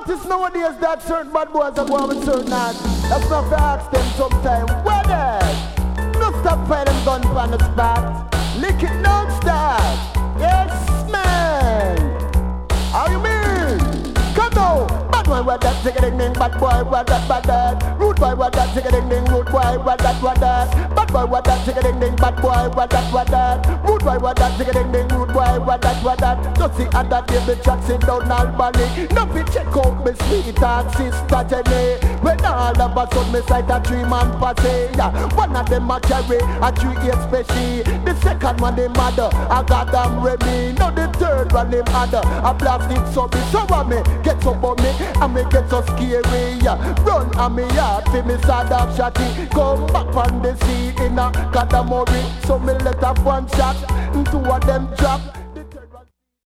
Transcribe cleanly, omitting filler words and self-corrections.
notice nowadays that certain bad boys are going with certain acts. That's not to ask them sometime. Where they? No stop fire them gun on the spot. Lick it non-stop. Yes, man. How you mean? Come on. Bad boy, what that, take a ding ding. Bad boy, what that, bad that. Rude boy, what that, take a ding ding. Rude boy, what that, what that. Bad boy, what that, take a ding ding. Bad boy, what that, what that. Rude boy, what that, take a ding ding. Rude boy, what that, what that. Just see other David Jackson down Albany. Now we check out me sweetheart sister Jenny. When all of a sudden me sight a 3-man party. One of them a carry a 3-8 special. The second one they mother, I got them Remy. Now the third one they mother, I blast it so me. So when me get so on me, and me get so scary. Run on me yard, fi me sad up shotty. Come back on the sea in a Kadamori. So me let up one shot, 2 of them drop.